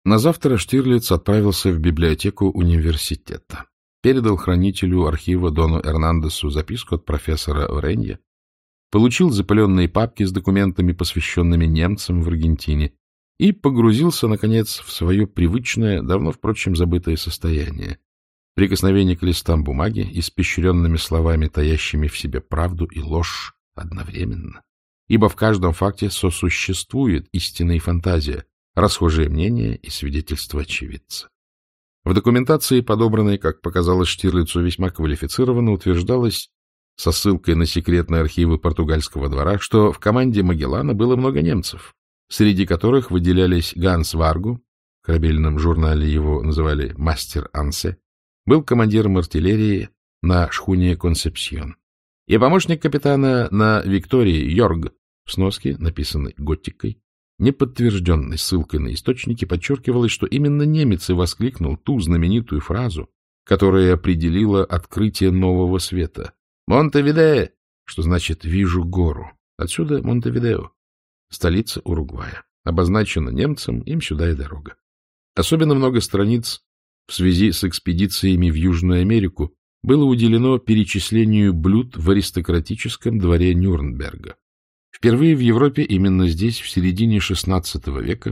Назавтра Штирлиц отправился в библиотеку университета, передал хранителю архива Дону Эрнандесу записку от профессора Оренья, получил запыленные папки с документами, посвященными немцам в Аргентине, и погрузился, наконец, в свое привычное, давно, впрочем, забытое состояние. Прикосновение к листам бумаги, испещренными словами, таящими в себе правду и ложь одновременно. Ибо в каждом факте сосуществует истина и фантазия, расхожее мнение и свидетельство очевидца. В документации, подобранной, как показалось Штирлицу, весьма квалифицированно, утверждалось, со ссылкой на секретные архивы португальского двора, что в команде Магеллана было много немцев, среди которых выделялись Ганс Варгу, в корабельном журнале его называли «Мастер Ансе», был командиром артиллерии на шхуне «Консепсьон», и помощник капитана на «Виктории» Йорг, в сноске, написанной готикой, неподтвержденной ссылкой на источники, подчеркивалось, что именно немец и воскликнул ту знаменитую фразу, которая определила открытие нового света. «Монтевидео», что значит «вижу гору». Отсюда Монтевидео, столица Уругвая. Обозначена немцам, им сюда и дорога. Особенно много страниц в связи с экспедициями в Южную Америку было уделено перечислению блюд в аристократическом дворе Нюрнберга. Впервые в Европе именно здесь, в середине XVI века,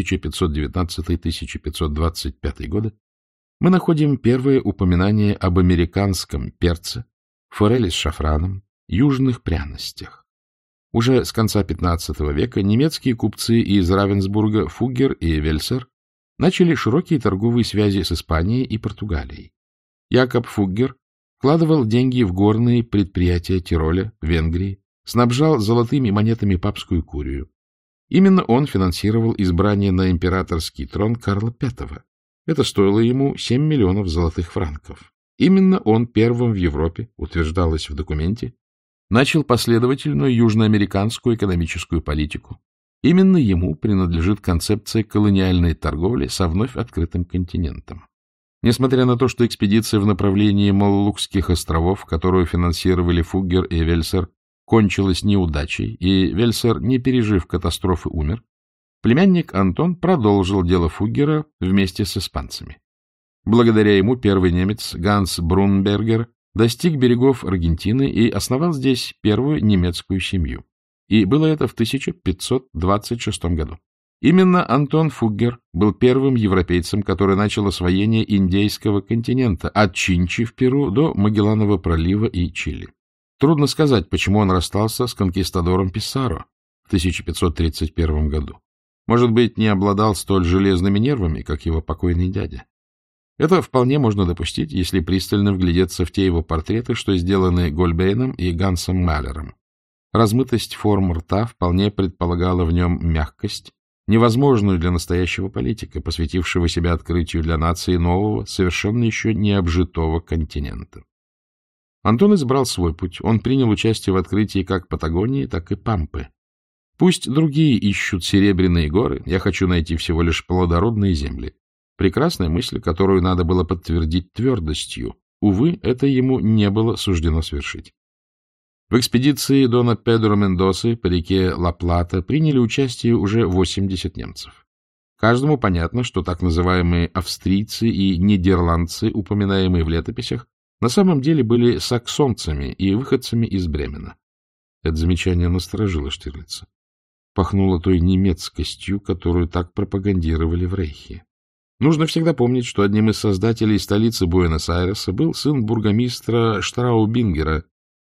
1519-1525 годы, мы находим первое упоминание об американском перце, форели с шафраном, южных пряностях. Уже с конца XV века немецкие купцы из Равенсбурга Фуггер и Вельсер начали широкие торговые связи с Испанией и Португалией. Якоб Фуггер вкладывал деньги в горные предприятия Тироля, Венгрии, снабжал золотыми монетами папскую курию. Именно он финансировал избрание на императорский трон Карла V. Это стоило ему 7 миллионов золотых франков. Именно он первым в Европе, утверждалось в документе, начал последовательную южноамериканскую экономическую политику. Именно ему принадлежит концепция колониальной торговли со вновь открытым континентом. Несмотря на то, что экспедиция в направлении Моллукских островов, которую финансировали Фуггер и Вельсер, кончилась неудачей, и Вельсер, не пережив катастрофы, умер, племянник Антон продолжил дело Фуггера вместе с испанцами. Благодаря ему первый немец Ганс Брунбергер достиг берегов Аргентины и основал здесь первую немецкую семью. И было это в 1526 году. Именно Антон Фуггер был первым европейцем, который начал освоение индейского континента, от Чинчи в Перу до Магелланова пролива и Чили. Трудно сказать, почему он расстался с конкистадором Писаро в 1531 году. Может быть, не обладал столь железными нервами, как его покойный дядя. Это вполне можно допустить, если пристально вглядеться в те его портреты, что сделаны Гольбейном и Гансом Малером. Размытость форм рта вполне предполагала в нем мягкость, невозможную для настоящего политика, посвятившего себя открытию для нации нового, совершенно еще не обжитого континента. Антон избрал свой путь. Он принял участие в открытии как Патагонии, так и Пампы. Пусть другие ищут серебряные горы, я хочу найти всего лишь плодородные земли. Прекрасная мысль, которую надо было подтвердить твердостью. Увы, это ему не было суждено свершить. В экспедиции дона Педро Мендосы по реке Ла-Плата приняли участие уже 80 немцев. Каждому понятно, что так называемые австрийцы и нидерландцы, упоминаемые в летописях, на самом деле были саксонцами и выходцами из Бремена. Это замечание насторожило Штирлица. Пахнуло той немецкостью, которую так пропагандировали в Рейхе. Нужно всегда помнить, что одним из создателей столицы Буэнос-Айреса был сын бургомистра Штраубингера,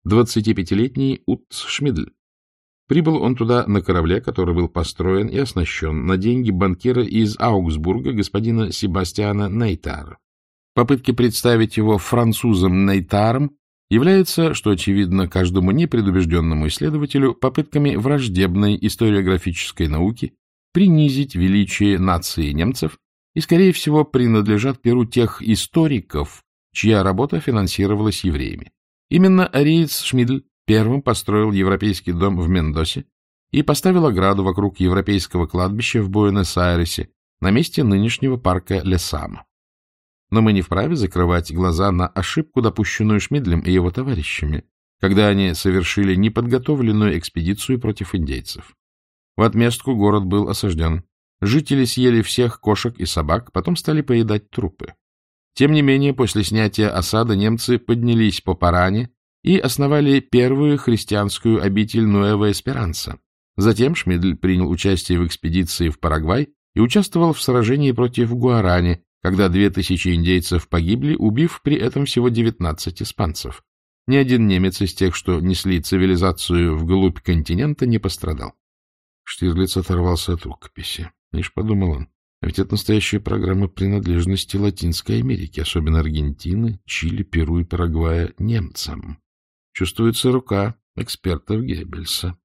25-летний Утц Шмидль. Прибыл он туда на корабле, который был построен и оснащен на деньги банкира из Аугсбурга господина Себастьяна Нейтара. Попытки представить его французом Нейтаром являются, что очевидно каждому непредубежденному исследователю, попытками враждебной историографической науки принизить величие нации немцев и, скорее всего, принадлежат перу тех историков, чья работа финансировалась евреями. Именно ариец Шмидль первым построил европейский дом в Мендосе и поставил ограду вокруг европейского кладбища в Буэнос-Айресе на месте нынешнего парка Лесама. Но мы не вправе закрывать глаза на ошибку, допущенную Шмидлем и его товарищами, когда они совершили неподготовленную экспедицию против индейцев. В отместку город был осажден. Жители съели всех кошек и собак, потом стали поедать трупы. Тем не менее, после снятия осады немцы поднялись по Паране и основали первую христианскую обитель Нуэва-Эсперанса. Затем Шмидль принял участие в экспедиции в Парагвай и участвовал в сражении против Гуарани, когда 2000 индейцев погибли, убив при этом всего 19 испанцев. Ни один немец из тех, что несли цивилизацию вглубь континента, не пострадал. Штирлиц оторвался от рукописи. Лишь подумал он, а ведь это настоящая программа принадлежности Латинской Америки, особенно Аргентины, Чили, Перу и Парагвая, немцам. Чувствуется рука экспертов Геббельса.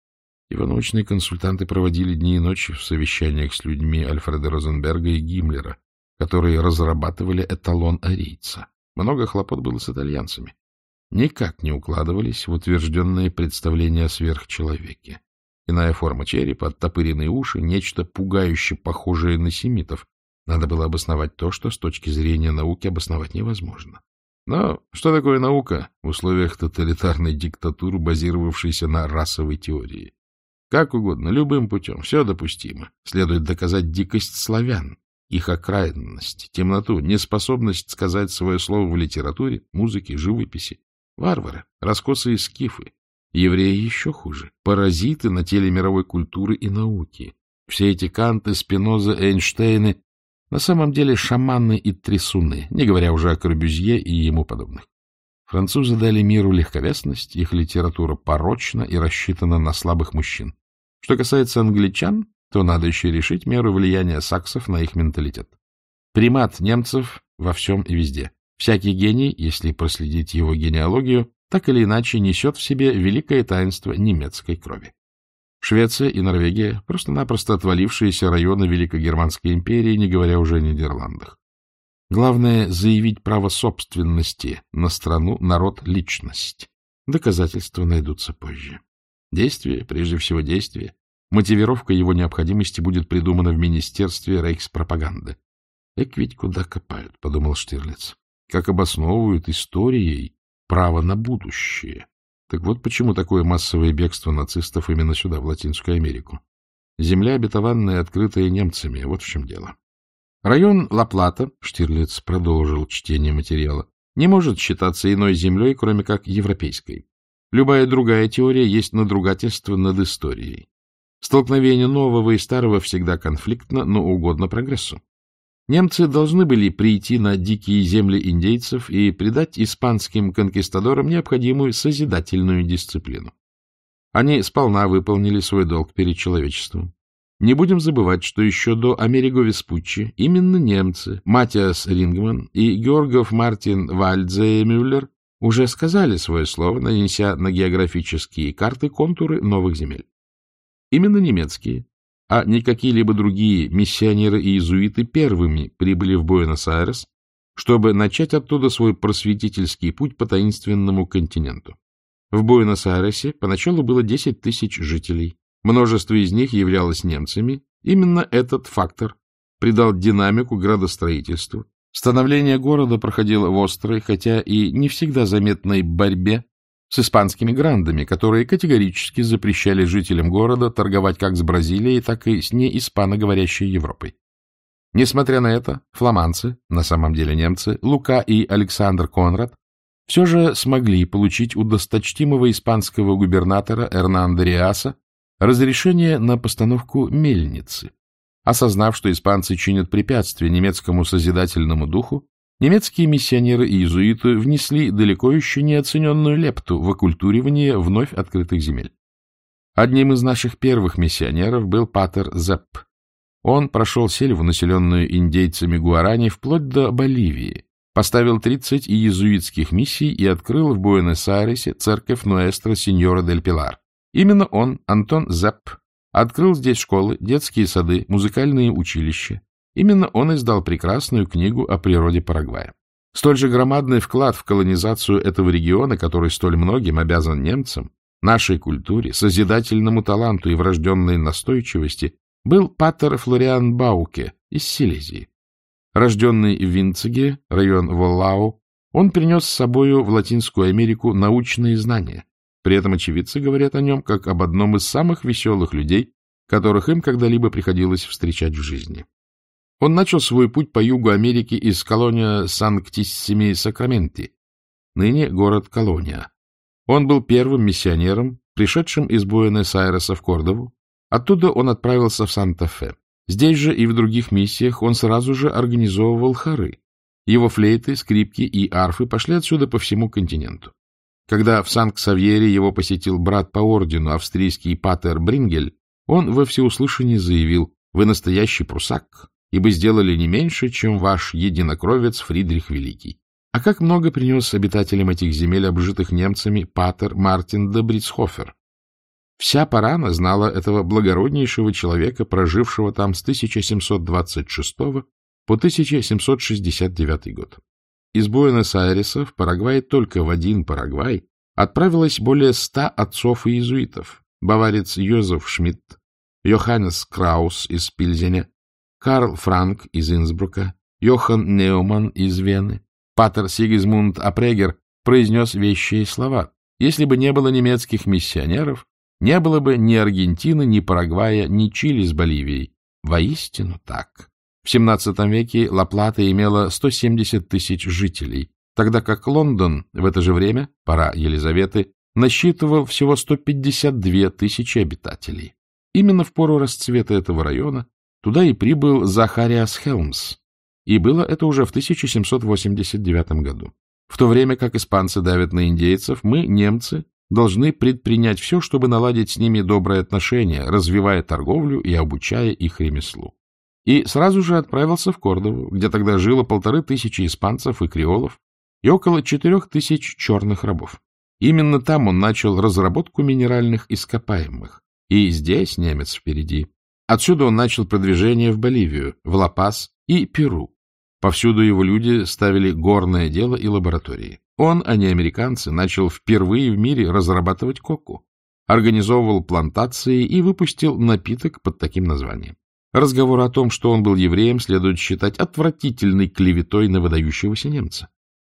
Его научные консультанты проводили дни и ночи в совещаниях с людьми Альфреда Розенберга и Гиммлера, которые разрабатывали эталон арийца. Много хлопот было с итальянцами. Никак не укладывались в утвержденные представления о сверхчеловеке. Иная форма черепа, оттопыренные уши, нечто пугающе похожее на семитов. Надо было обосновать то, что с точки зрения науки обосновать невозможно. Но что такое наука в условиях тоталитарной диктатуры, базировавшейся на расовой теории? Как угодно, любым путем, все допустимо. Следует доказать дикость славян, их окраинность, темноту, неспособность сказать свое слово в литературе, музыке, живописи. Варвары, раскосые скифы. Евреи еще хуже. Паразиты на теле мировой культуры и науки. Все эти Канты, Спиноза, Эйнштейны на самом деле шаманы и трясуны, не говоря уже о Корбюзье и ему подобных. Французы дали миру легковесность, их литература порочна и рассчитана на слабых мужчин. Что касается англичан, то надо еще решить меру влияния саксов на их менталитет. Примат немцев во всем и везде. Всякий гений, если проследить его генеалогию, так или иначе несет в себе великое таинство немецкой крови. Швеция и Норвегия — просто-напросто отвалившиеся районы Великогерманской империи, не говоря уже о Нидерландах. Главное — заявить право собственности на страну, народ, личность. Доказательства найдутся позже. Действие, прежде всего действие. Мотивировка его необходимости будет придумана в Министерстве рейхспропаганды. «Эк ведь куда копают», — подумал Штирлиц. «Как обосновывают историей право на будущее». Так вот почему такое массовое бегство нацистов именно сюда, в Латинскую Америку. Земля обетованная, открытая немцами, вот в чем дело. Район Ла-Плата, Штирлиц продолжил чтение материала, не может считаться иной землей, кроме как европейской. Любая другая теория есть надругательство над историей. Столкновение нового и старого всегда конфликтно, но угодно прогрессу. Немцы должны были прийти на дикие земли индейцев и придать испанским конкистадорам необходимую созидательную дисциплину. Они сполна выполнили свой долг перед человечеством. Не будем забывать, что еще до Америго Веспуччи именно немцы, Матиас Рингман и Георгов Мартин Вальдзеемюллер уже сказали свое слово, нанеся на географические карты контуры новых земель. Именно немецкие, а не какие-либо другие миссионеры и иезуиты первыми прибыли в Буэнос-Айрес, чтобы начать оттуда свой просветительский путь по таинственному континенту. В Буэнос-Айресе поначалу было 10 тысяч жителей, множество из них являлось немцами. Именно этот фактор придал динамику градостроительству. Становление города проходило в острой, хотя и не всегда заметной борьбе с испанскими грандами, которые категорически запрещали жителям города торговать как с Бразилией, так и с неиспаноговорящей Европой. Несмотря на это, фламандцы, на самом деле немцы, Лука и Александр Конрад, все же смогли получить у досточтимого испанского губернатора Эрнандо Риаса разрешение на постановку мельницы. Осознав, что испанцы чинят препятствия немецкому созидательному духу, немецкие миссионеры и иезуиты внесли далеко еще неоцененную лепту в оккультуривание вновь открытых земель. Одним из наших первых миссионеров был патер Зепп. Он прошел сельву, населенную индейцами гуарани, вплоть до Боливии, поставил 30 иезуитских миссий и открыл в Буэнос-Айресе церковь Нуэстро Синьора дель Пилар. Именно он, Антон Зепп, открыл здесь школы, детские сады, музыкальные училища. Именно он издал прекрасную книгу о природе Парагвая. Столь же громадный вклад в колонизацию этого региона, который столь многим обязан немцам, нашей культуре, созидательному таланту и врожденной настойчивости, был патер Флориан Бауке из Силезии. Рожденный в Винцеге, район Воллау, он принес с собою в Латинскую Америку научные знания. При этом очевидцы говорят о нем как об одном из самых веселых людей, которых им когда-либо приходилось встречать в жизни. Он начал свой путь по югу Америки из колония Санктиссими-Сакраменти, ныне город Колония. Он был первым миссионером, пришедшим из Буэнос-Айреса в Кордову. Оттуда он отправился в Санта-Фе. Здесь же и в других миссиях он сразу же организовывал хоры. Его флейты, скрипки и арфы пошли отсюда по всему континенту. Когда в Санкт-Савьере его посетил брат по ордену, австрийский патер Брингель, он во всеуслышание заявил: «Вы настоящий прусак, ибо сделали не меньше, чем ваш единокровец Фридрих Великий». А как много принес обитателям этих земель, обжитых немцами, патер Мартин де Брицхофер. Вся Парана знала этого благороднейшего человека, прожившего там с 1726 по 1769 год. Из Буэнос-Айреса в Парагвай, только в один Парагвай, отправилось более 100 отцов и иезуитов: баварец Йозеф Шмидт, Йоханнес Краус из Пильзеня, Карл Франк из Инсбрука, Йохан Неуман из Вены. Патер Сигизмунд Апрегер произнес вещие слова: «Если бы не было немецких миссионеров, не было бы ни Аргентины, ни Парагвая, ни Чили с Боливией». Воистину так. В XVII веке Ла-Плата имела 170 тысяч жителей, тогда как Лондон в это же время, пора Елизаветы, насчитывал всего 152 тысячи обитателей. Именно в пору расцвета этого района туда и прибыл Захариас Хелмс, и было это уже в 1789 году. В то время как испанцы давят на индейцев, мы, немцы, должны предпринять все, чтобы наладить с ними добрые отношения, развивая торговлю и обучая их ремеслу. И сразу же отправился в Кордову, где тогда жило 1500 испанцев и креолов и около 4000 черных рабов. Именно там он начал разработку минеральных ископаемых. И здесь немец впереди. Отсюда он начал продвижение в Боливию, в Ла-Пас и Перу. Повсюду его люди ставили горное дело и лаборатории. Он, а не американцы, начал впервые в мире разрабатывать коку, организовывал плантации и выпустил напиток под таким названием. Разговор о том, что он был евреем, следует считать отвратительной клеветой на выдающегося немца.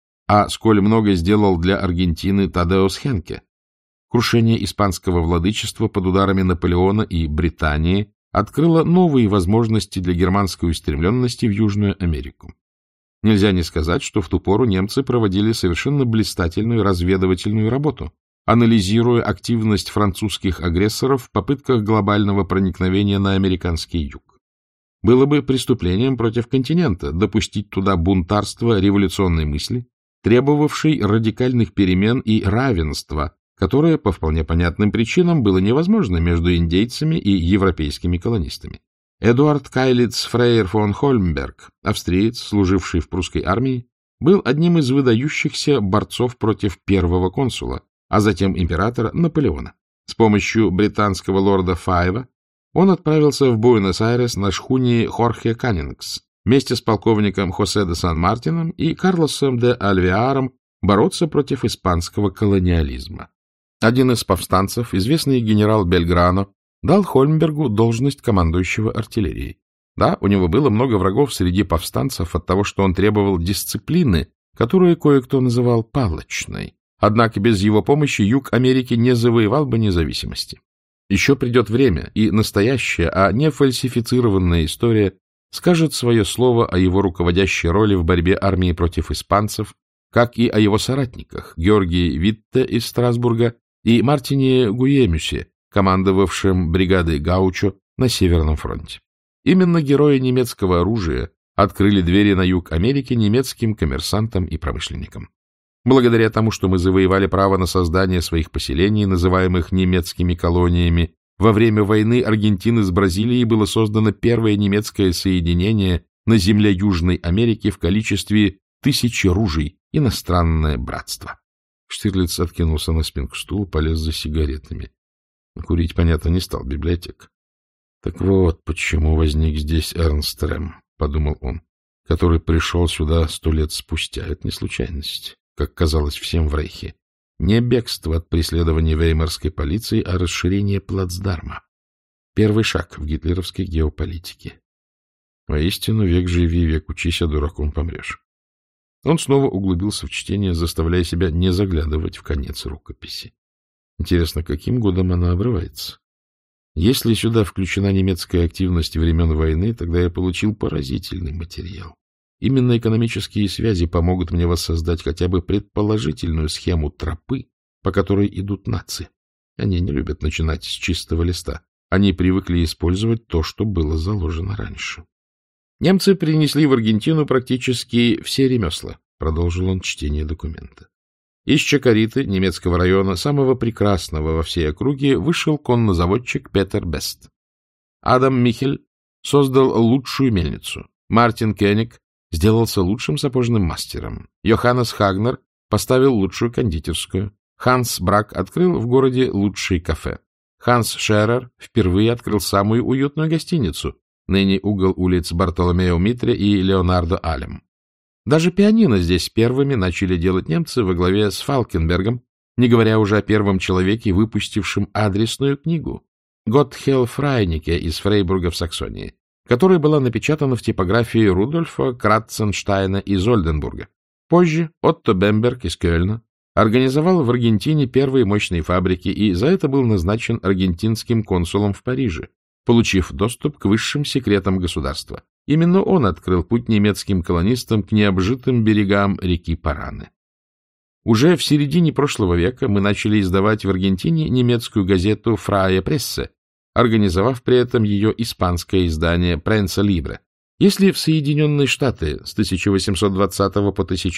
А сколь много сделал для Аргентины Тадеус Хенке. Крушение испанского владычества под ударами Наполеона и Британии открыло новые возможности для германской устремленности в Южную Америку. Нельзя не сказать, что в ту пору немцы проводили совершенно блистательную разведывательную работу, анализируя активность французских агрессоров в попытках глобального проникновения на американский юг. Было бы преступлением против континента допустить туда бунтарство революционной мысли, требовавшей радикальных перемен и равенства, которое по вполне понятным причинам было невозможно между индейцами и европейскими колонистами. Эдуард Кайлиц Фрейер фон Хольмберг, австриец, служивший в прусской армии, был одним из выдающихся борцов против первого консула, а затем императора Наполеона. С помощью британского лорда Файва он отправился в Буэнос-Айрес на шхуне Хорхе Каннингс вместе с полковником Хосе де Сан-Мартином и Карлосом де Альвеаром бороться против испанского колониализма. Один из повстанцев, известный генерал Бельграно, дал Хольмбергу должность командующего артиллерией. Да, у него было много врагов среди повстанцев от того, что он требовал дисциплины, которую кое-кто называл палочной. Однако без его помощи юг Америки не завоевал бы независимости. Еще придет время, и настоящая, а не фальсифицированная история скажет свое слово о его руководящей роли в борьбе армии против испанцев, как и о его соратниках Георгии Витте из Страсбурга и Мартине Гуемюсе, командовавшим бригадой Гаучо на Северном фронте. Именно герои немецкого оружия открыли двери на юг Америки немецким коммерсантам и промышленникам. Благодаря тому, что мы завоевали право на создание своих поселений, называемых немецкими колониями, во время войны Аргентины с Бразилией было создано первое немецкое соединение на земле Южной Америки в количестве 1000 ружей, иностранное братство. Штирлиц откинулся на спинку стула, полез за сигаретами. Курить, понятно, не стал, библиотека. Так вот, почему возник здесь Эрнст Рэм, подумал он, который пришел сюда 100 лет спустя. Это не случайность, как казалось всем в Рейхе. Не бегство от преследования веймарской полиции, а расширение плацдарма. Первый шаг в гитлеровской геополитике. Воистину, век живи, век учись, а дураком помрешь. Он снова углубился в чтение, заставляя себя не заглядывать в конец рукописи. Интересно, каким годом она обрывается? Если сюда включена немецкая активность времен войны, тогда я получил поразительный материал. Именно экономические связи помогут мне воссоздать хотя бы предположительную схему тропы, по которой идут нации. Они не любят начинать с чистого листа. Они привыкли использовать то, что было заложено раньше. Немцы принесли в Аргентину практически все ремесла, продолжил он чтение документа. Из Чакариты, немецкого района, самого прекрасного во всей округе, вышел коннозаводчик Петер Бест. Адам Михель создал лучшую мельницу. Мартин Кёник сделался лучшим сапожным мастером. Йоханнес Хагнер поставил лучшую кондитерскую. Ханс Брак открыл в городе лучшее кафе. Ханс Шерер впервые открыл самую уютную гостиницу, ныне угол улиц Бартоломео Митре и Леонардо Алем. Даже пианино здесь первыми начали делать немцы во главе с Фалкенбергом, не говоря уже о первом человеке, выпустившем адресную книгу Gotthelf Фрайнике из Фрейбурга в Саксонии, которая была напечатана в типографии Рудольфа Кратценштайна из Ольденбурга. Позже Отто Бемберг из Кёльна организовал в Аргентине первые мощные фабрики и за это был назначен аргентинским консулом в Париже, получив доступ к высшим секретам государства. Именно он открыл путь немецким колонистам к необжитым берегам реки Параны. Уже в середине прошлого века мы начали издавать в Аргентине немецкую газету «Фрая Прессе», организовав при этом ее испанское издание «Пренса Либре». Если в Соединенные Штаты с 1820 по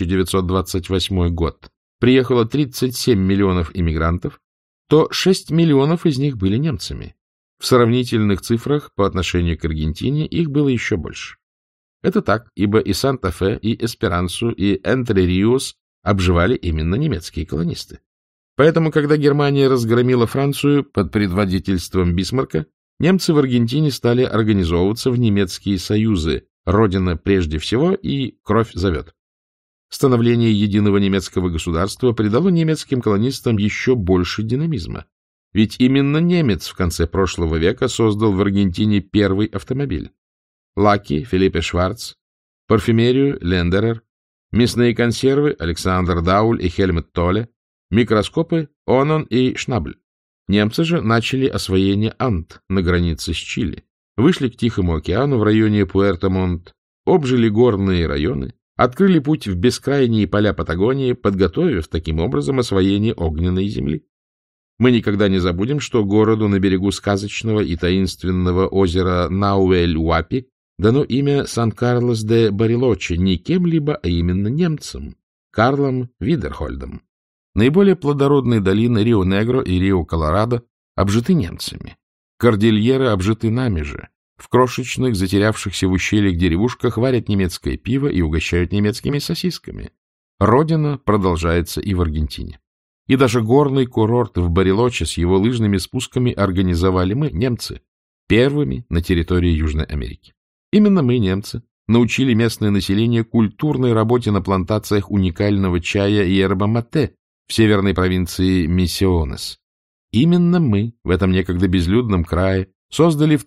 1928 год приехало 37 миллионов иммигрантов, то 6 миллионов из них были немцами. В сравнительных цифрах по отношению к Аргентине их было еще больше. Это так, ибо и Санта-Фе, и Эсперансу, и Энтре-Риос обживали именно немецкие колонисты. Поэтому, когда Германия разгромила Францию под предводительством Бисмарка, немцы в Аргентине стали организовываться в немецкие союзы, родина прежде всего и кровь зовет. Становление единого немецкого государства придало немецким колонистам еще больше динамизма. Ведь именно немец в конце прошлого века создал в Аргентине первый автомобиль. Лаки Филиппе Шварц, парфюмерию Лендерер, мясные консервы Александр Дауль и Хельмут Толле, микроскопы Онон и Шнабль. Немцы же начали освоение Анд на границе с Чили, вышли к Тихому океану в районе Пуэрто-Монт, обжили горные районы, открыли путь в бескрайние поля Патагонии, подготовив таким образом освоение огненной земли. Мы никогда не забудем, что городу на берегу сказочного и таинственного озера Науэль-Уапи дано имя Сан-Карлос-де-Барилоче не кем-либо, а именно немцем, Карлом Видерхольдом. Наиболее плодородные долины Рио-Негро и Рио-Колорадо обжиты немцами. Кордильеры обжиты нами же. В крошечных, затерявшихся в ущельях деревушках варят немецкое пиво и угощают немецкими сосисками. Родина продолжается и в Аргентине. И даже горный курорт в Барилоче с его лыжными спусками организовали мы, немцы, первыми на территории Южной Америки. Именно мы, немцы, научили местное население культурной работе на плантациях уникального чая йерба-мате в северной провинции Миссионес. Именно мы в этом некогда безлюдном крае создали в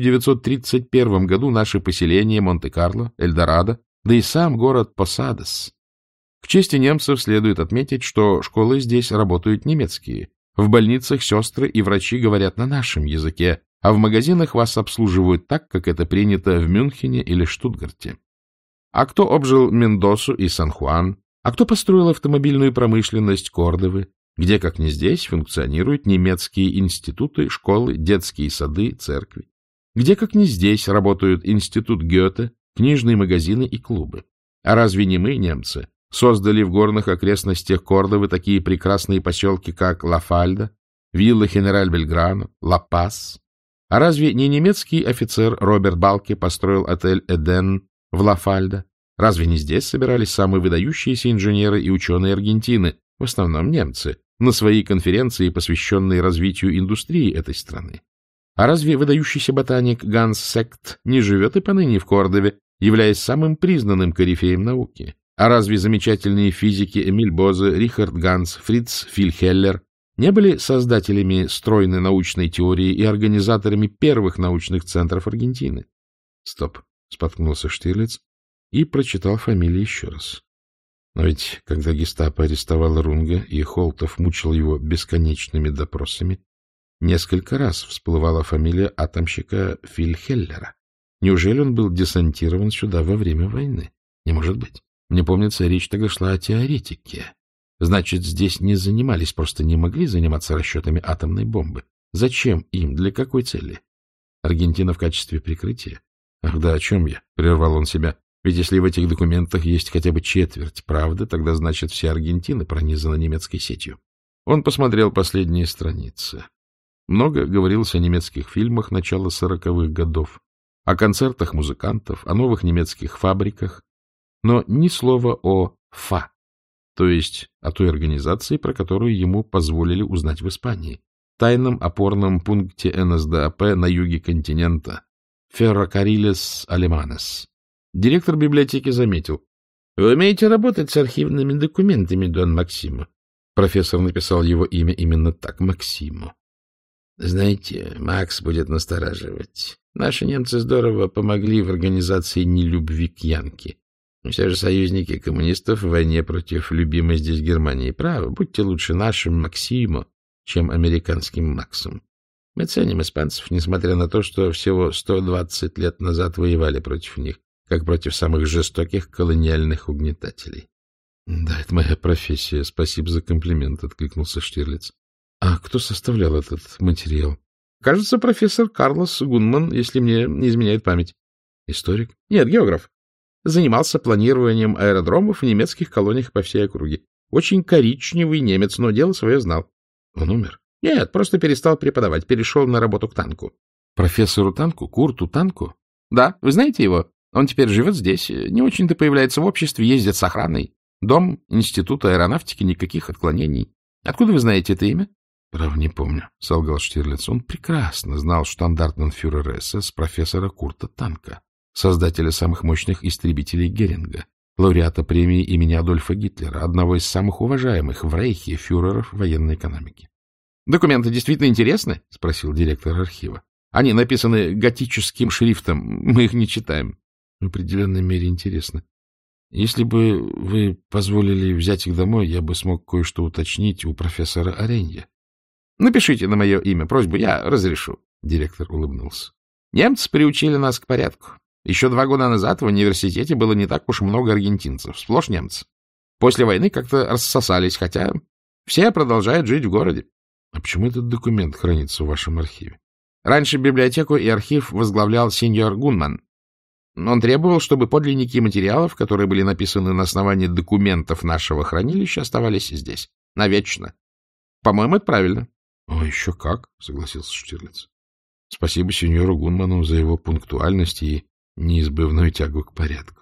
1931 году наши поселения Монте-Карло, Эльдорадо, да и сам город Посадос. К чести немцев следует отметить, что школы здесь работают немецкие, в больницах сестры и врачи говорят на нашем языке, а в магазинах вас обслуживают так, как это принято в Мюнхене или Штутгарте. А кто обжил Мендосу и Сан-Хуан? А кто построил автомобильную промышленность Кордовы, где, как ни здесь, функционируют немецкие институты, школы, детские сады, церкви? Где, как ни здесь, работают институт Гёте, книжные магазины и клубы? А разве не мы, немцы, создали в горных окрестностях Кордовы такие прекрасные поселки, как Ла-Фальда, Вилла Хенераль-Бельграно, Ла-Пас? А разве не немецкий офицер Роберт Балке построил отель «Эден» в Ла-Фальда? Разве не здесь собирались самые выдающиеся инженеры и ученые Аргентины, в основном немцы, на свои конференции, посвященные развитию индустрии этой страны? А разве выдающийся ботаник Ганс Сект не живет и поныне в Кордове, являясь самым признанным корифеем науки? А разве замечательные физики Эмиль Бозе, Рихард Ганс, Фриц Фильхеллер не были создателями стройной научной теории и организаторами первых научных центров Аргентины? Стоп, споткнулся Штирлиц и прочитал фамилии еще раз. Но ведь, когда гестапо арестовало Рунга и Холтов мучил его бесконечными допросами, несколько раз всплывала фамилия атомщика Фильхеллера. Неужели он был десантирован сюда во время войны? Не может быть. Мне помнится, речь тогда шла о теоретике. Значит, здесь не занимались, просто не могли заниматься расчетами атомной бомбы. Зачем им? Для какой цели? Аргентина в качестве прикрытия? Ах да, о чем я? Прервал он себя. Ведь если в этих документах есть хотя бы четверть правды, тогда, значит, вся Аргентина пронизана немецкой сетью. Он посмотрел последние страницы. Много говорилось о немецких фильмах начала 40-х годов, о концертах музыкантов, о новых немецких фабриках, но ни слова о ФА, то есть о той организации, про которую ему позволили узнать в Испании, тайном опорном пункте НСДАП на юге континента, Ferrocarriles Alemanes. Директор библиотеки заметил: — Вы умеете работать с архивными документами, Дон Максимо? Профессор написал его имя именно так, Максимо. — Знаете, Макс будет настораживать. Наши немцы здорово помогли в организации нелюбви к Янке. Все же союзники коммунистов в войне против любимой здесь Германии. Право, будьте лучше нашим Максимо, чем американским Максом. Мы ценим испанцев, несмотря на то, что всего 120 лет назад воевали против них, как против самых жестоких колониальных угнетателей. — Да, это моя профессия. Спасибо за комплимент, — откликнулся Штирлиц. — А кто составлял этот материал? — Кажется, профессор Карлос Гунман, если мне не изменяет память. — Историк? — Нет, географ. Занимался планированием аэродромов в немецких колониях по всей округе. Очень коричневый немец, но дело свое знал. — Он умер? — Нет, просто перестал преподавать, перешел на работу к танку. — Профессору Танку? Курту Танку? — Да, вы знаете его? Он теперь живет здесь, не очень-то появляется в обществе, ездит с охраной. Дом Института аэронавтики, никаких отклонений. Откуда вы знаете это имя? — Право, не помню, — солгал Штирлиц. Он прекрасно знал штандартенфюрера СС профессора Курта Танка, создателя самых мощных истребителей Геринга, лауреата премии имени Адольфа Гитлера, одного из самых уважаемых в Рейхе фюреров военной экономики. — Документы действительно интересны? — спросил директор архива. — Они написаны готическим шрифтом, мы их не читаем. — В определенной мере интересно. Если бы вы позволили взять их домой, я бы смог кое-что уточнить у профессора Аренья. — Напишите на мое имя просьбу, я разрешу. Директор улыбнулся. — Немцы приучили нас к порядку. Еще 2 года назад в университете было не так уж много аргентинцев, сплошь немцы. После войны как-то рассосались, хотя все продолжают жить в городе. — А почему этот документ хранится в вашем архиве? Раньше библиотеку и архив возглавлял сеньор Гунман. Он требовал, чтобы подлинники материалов, которые были написаны на основании документов нашего хранилища, оставались здесь. Навечно. По-моему, это правильно. — О, еще как, — согласился Штирлиц. — Спасибо сеньору Гунману за его пунктуальность и неизбывную тягу к порядку.